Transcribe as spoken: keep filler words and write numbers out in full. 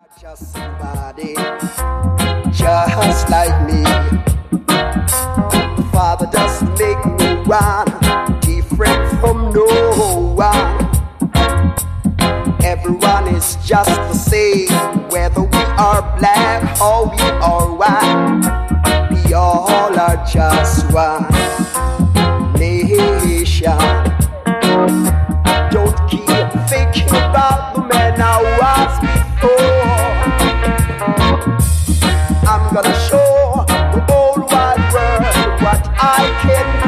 Just somebody, just like me. The Father doesn't make no one different from no one. Everyone is just the same, whether we are black or we are white. We all are just one nation. Don't keep thinking about the man I was before. I'm gonna show the whole wide world what I can